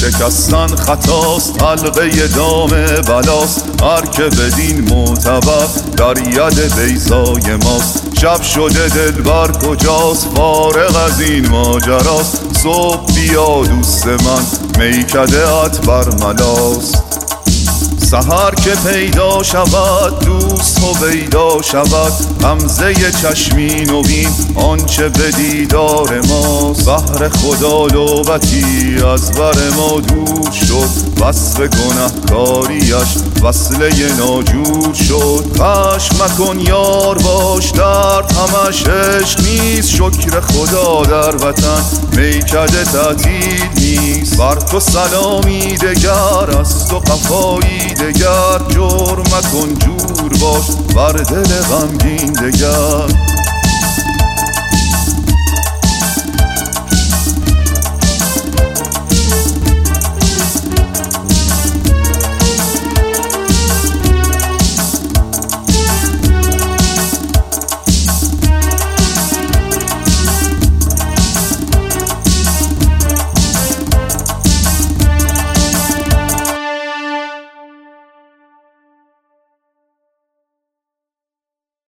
شکستن خطاست، حلقه دام بلاست. هر که بدین معتبر در ید بیضای ماست. شب شده دلبر کجاست، فارغ از این ماجراست. صبح بیا دوست من، میکده ات بر ملاست. سحر که پیدا شود دوست هویدا شود. غمزه چشمی نوین آنچه به دیدار ماست. بهر خدا لوبتی از بر ما دور شد. وصف گنهکاریش وصله ناجور شد. خشم مکن یار باش، درد همش عشق نیست. شکر خدا در وطن میکده تعطیل نیست. بر تو سلامی دگر، از تو قفایی دگر. جور مکن جور باش بر دل غمگین دگر.